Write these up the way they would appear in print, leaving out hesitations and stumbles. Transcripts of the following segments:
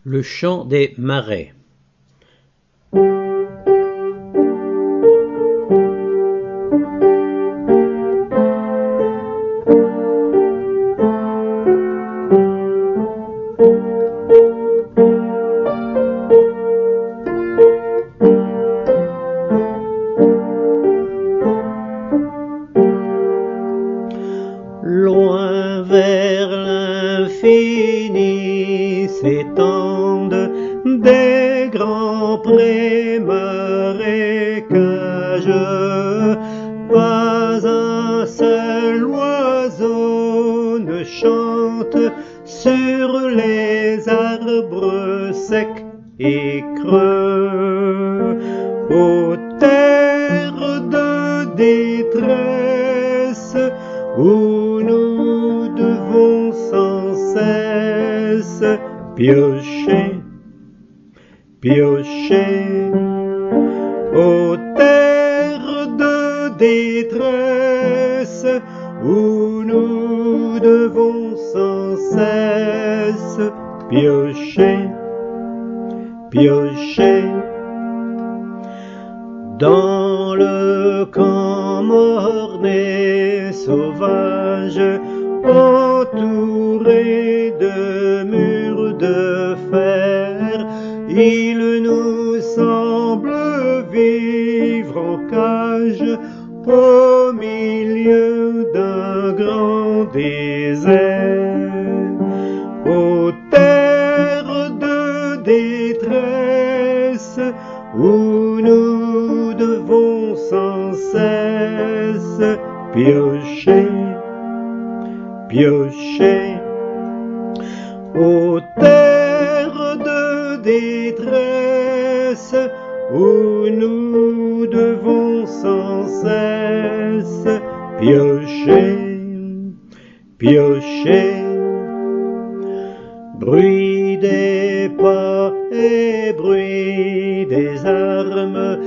Le chant des marais. Loin vers l'infini s'étendent des grands prés marécageux. Pas un seul oiseau ne chante sur les arbres secs et creux. Ô terre de détresse, où nous devons sans cesse piocher, piocher. Ô terre de détresse, où nous devons sans cesse piocher, piocher. Dans le camp morne et sauvage, entouré de murs de fer, il nous semble vivre en cage au milieu d'un grand désert. Ô terre de détresse, où nous devons sans cesse piocher, piocher. Ô terre de détresse, où nous devons sans cesse piocher, piocher. Bruit des pas et bruit des armes,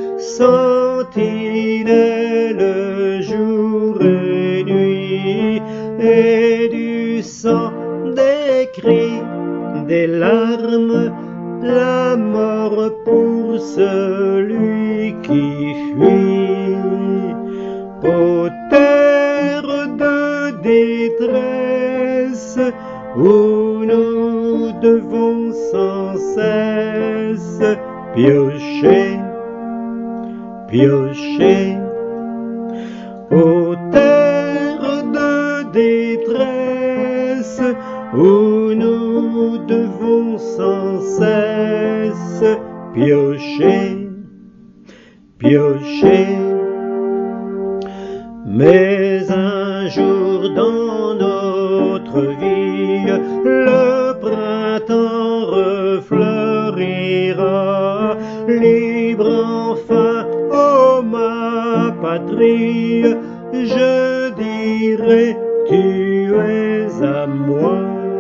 sentinelles jour et nuit, et du sang, des cris, des larmes, la mort pour celui qui fuit. Ô terre de détresse, où nous devons sans cesse piocher, piocher. Ô terre de détresse, où nous devons sans cesse piocher, piocher. Mais un jour dans notre vie, le printemps refleurira, libre enfin, ô ma patrie, je dirai, tu es à moi.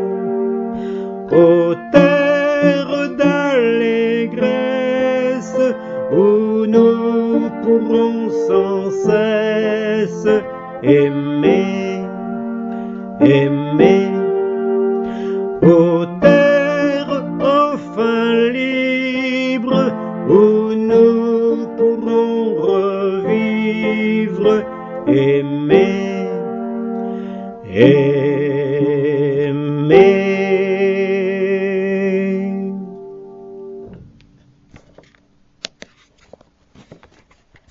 Ô terre d'allégresse, où nous pourrons sans cesse aimer.